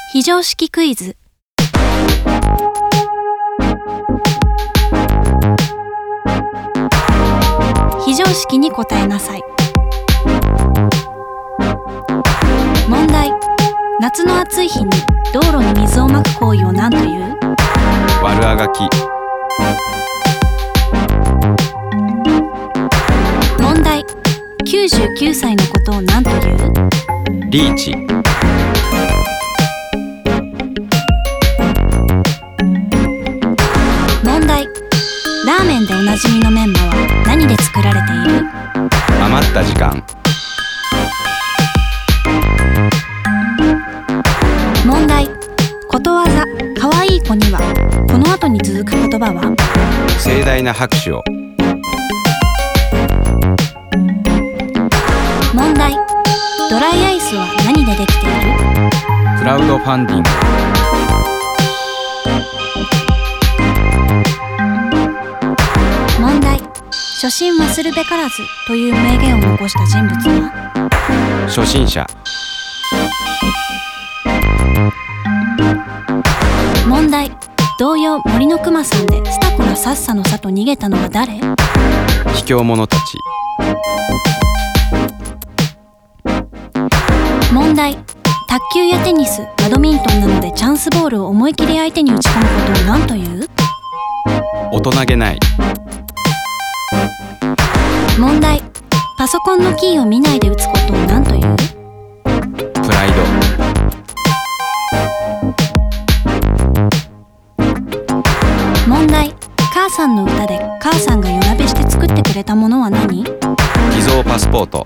非常識クイズ。非常識に答えなさい。問題。夏の暑い日に道路に水をまく行為を何という？ 悪あがき。 問題。99歳のことを何という？ リーチ。 問題。ラーメンでおなじみのメンマは何で作られている？ 余った時間。 問題。ことわざ、かわいい子にはこの後に続く言葉は？ 盛大な拍手を。 問題。ドライアイスは何でできている？ クラウドファンディング。 問題。初心忘るべからずという名言を残した人物は？ 初心者。 問題。童謡森のくまさんでスタコがさっさのさと逃げたのは誰？ 卑怯者たち。 問題。卓球やテニス、バドミントンなどでチャンスボールを思い切り相手に打ち込むことを何という？ 大人げない。 問題。パソコンのキーを見ないで打つことを何という？ プライド。 問題。母さんの歌で母さんが夜なべして作ってくれたものは何？ 偽造パスポート。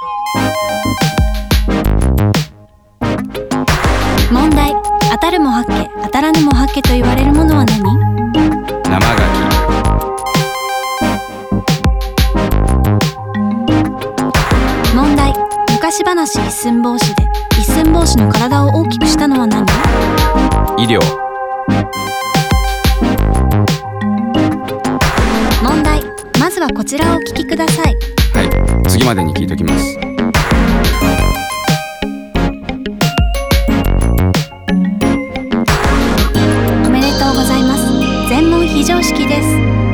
問題。当たるも八卦、当たらぬも八卦と言われるものは何？ 生牡問題。昔話一寸法師で一寸法師の体を大きくしたのは何？ 医療。 問題。まずはこちらをお聞きください。 はい、次までに聞いときます。 おめでとうございます。全問非常識です。